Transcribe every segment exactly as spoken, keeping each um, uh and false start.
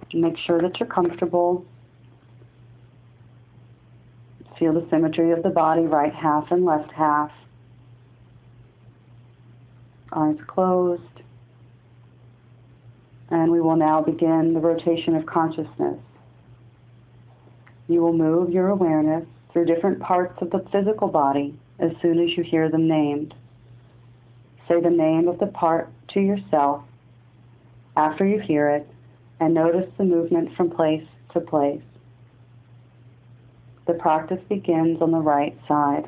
Make sure that you're comfortable. Feel the symmetry of the body, right half and left half. Eyes closed. And we will now begin the rotation of consciousness. You will move your awareness through different parts of the physical body as soon as you hear them named. Say the name of the part to yourself after you hear it, and notice the movement from place to place. The practice begins on the right side.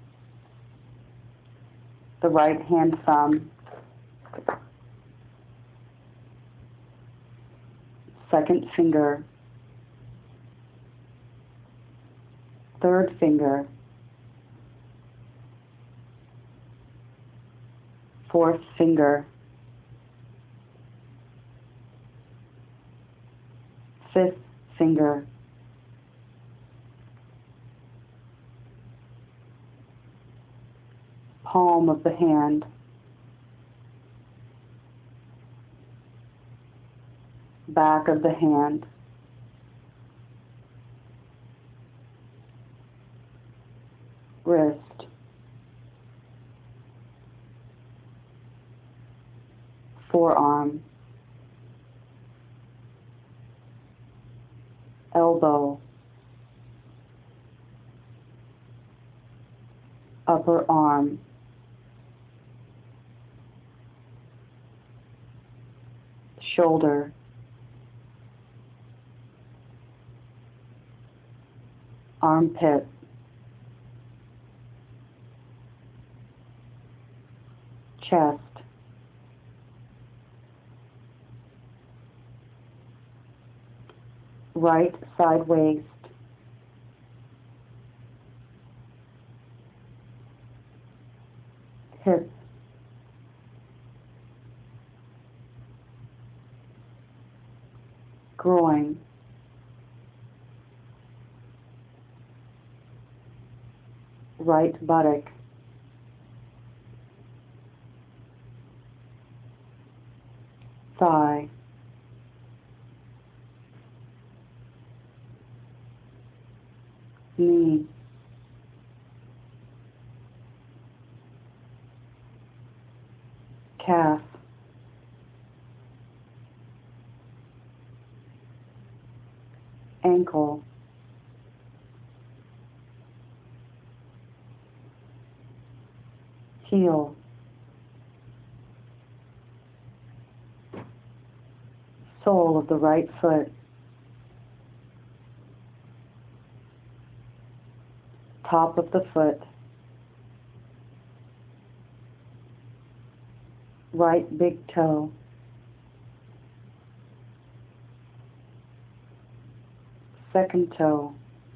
The right hand thumb, second finger, third finger, fourth finger, fifth finger, palm of the hand, back of the hand, wrist, forearm, elbow, upper arm, shoulder, armpit, chest, right side waist, hip, groin, right buttock, thigh, knee, calf, ankle, heel, sole of the right foot, top of the foot, right big toe, second toe,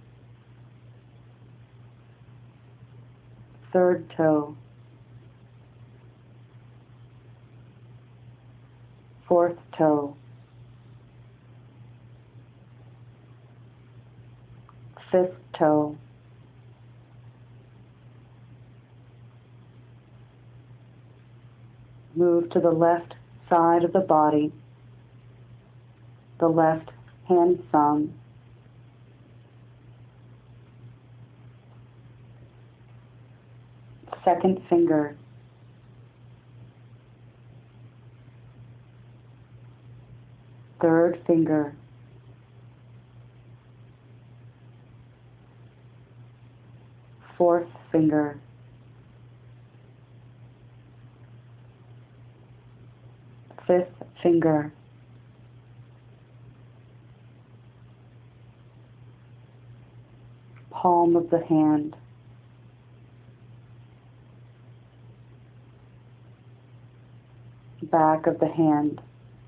third toe, fourth toe, fifth toe, move to the left side of the body, the left hand thumb, second finger, third finger, fourth finger, fifth finger, palm of the hand, back of the hand,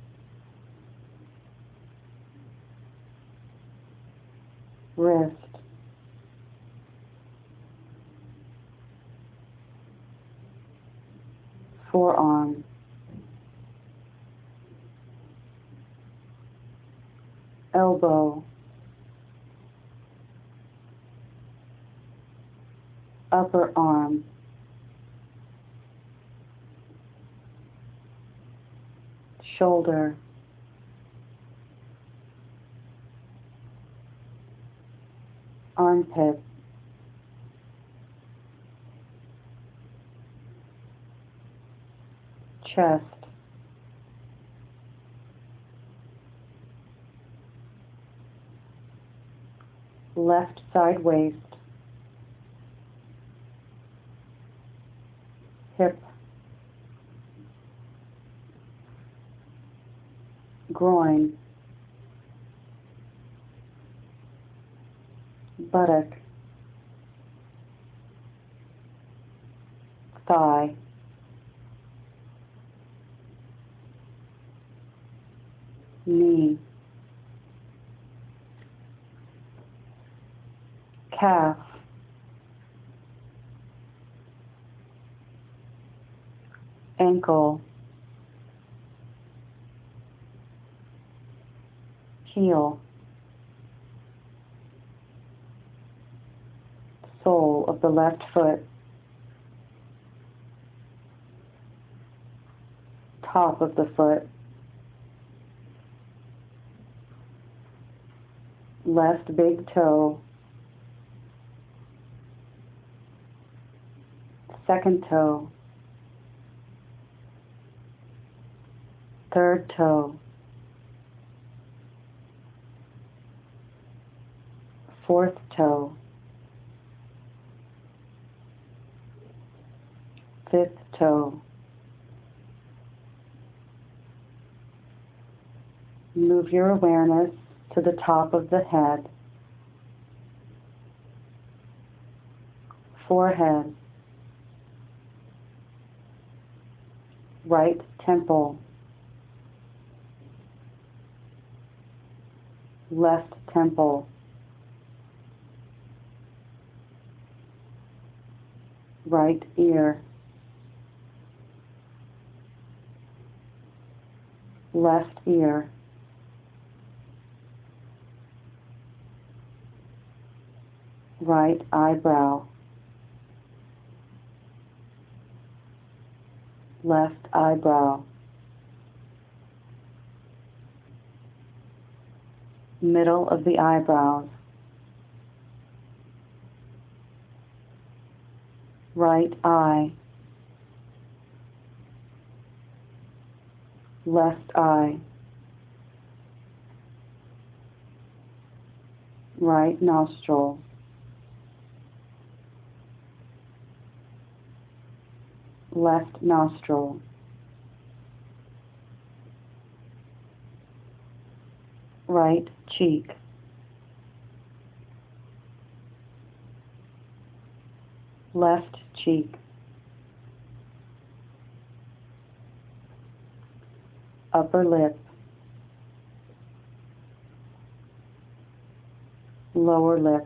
wrist, forearm, elbow, upper arm, shoulder, armpit, chest, left side waist, hip, groin, buttock, thigh, knee, calf, ankle, heel, sole of the left foot, top of the foot, left big toe, second toe, third toe, fourth toe, fifth toe. Move your awareness to the top of the head, forehead, right temple, left temple, right ear, left ear, right eyebrow, left eyebrow, middle of the eyebrows, right eye, left eye, right nostril, left nostril, right cheek, left cheek, upper lip, lower lip,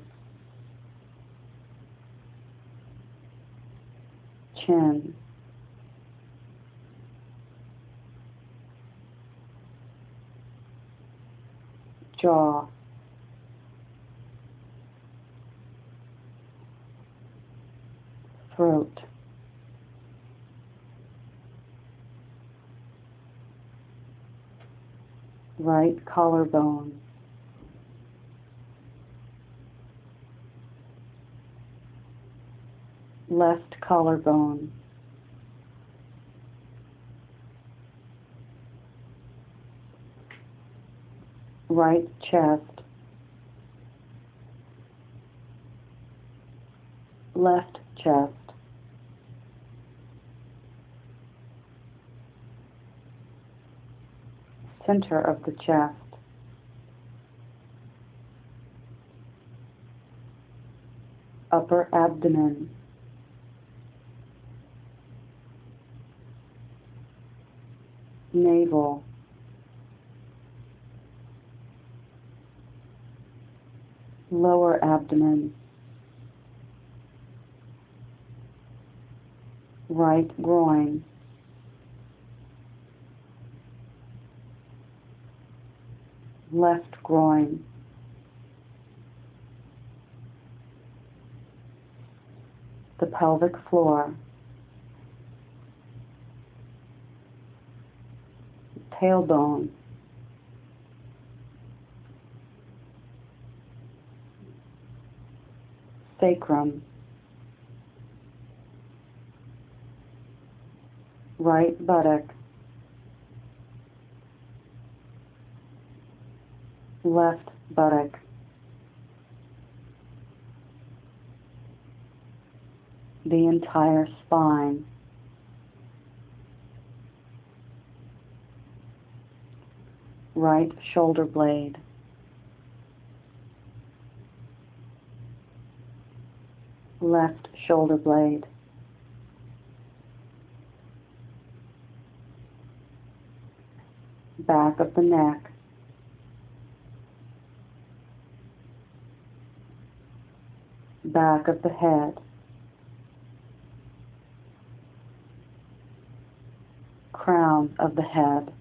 chin, jaw, throat, right collarbone, left collarbone, right chest, left chest, center of the chest, upper abdomen, navel, lower abdomen, right groin, left groin, the pelvic floor, tailbone, sacrum, right buttock, left buttock, the entire spine, right shoulder blade, left shoulder blade, back of the neck, back of the head, crown of the head,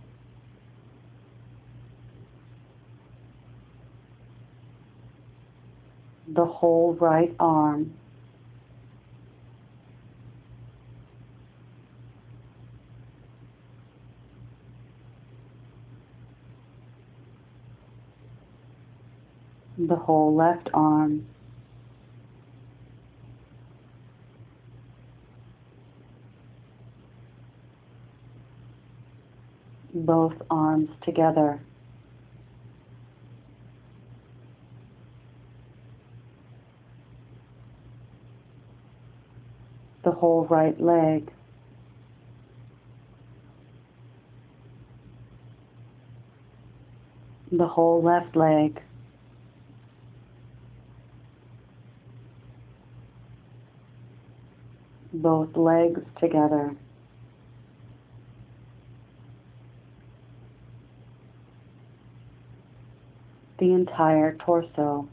the whole right arm, the whole left arm, both arms together, the whole right leg, the whole left leg, both legs together, the entire torso,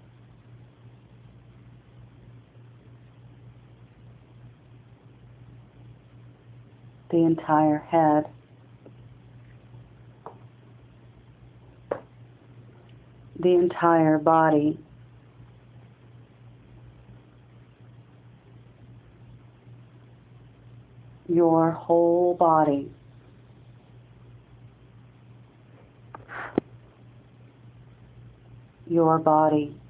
the entire head, the entire body, your whole body, your body,